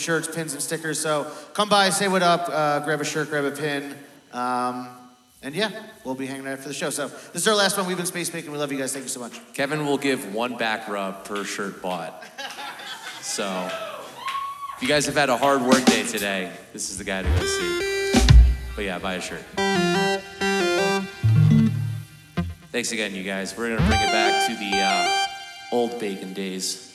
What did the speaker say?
shirts, pins, and stickers. So come by, say what up, grab a shirt, grab a pin. And yeah, we'll be hanging out for the show. So this is our last one. We've been Space Bacon. We love you guys. Thank you so much. Kevin will give 1 back rub per shirt bought. So if you guys have had a hard work day today, this is the guy to go see. But yeah, buy a shirt. Thanks again, you guys. We're gonna bring it back to the old bacon days.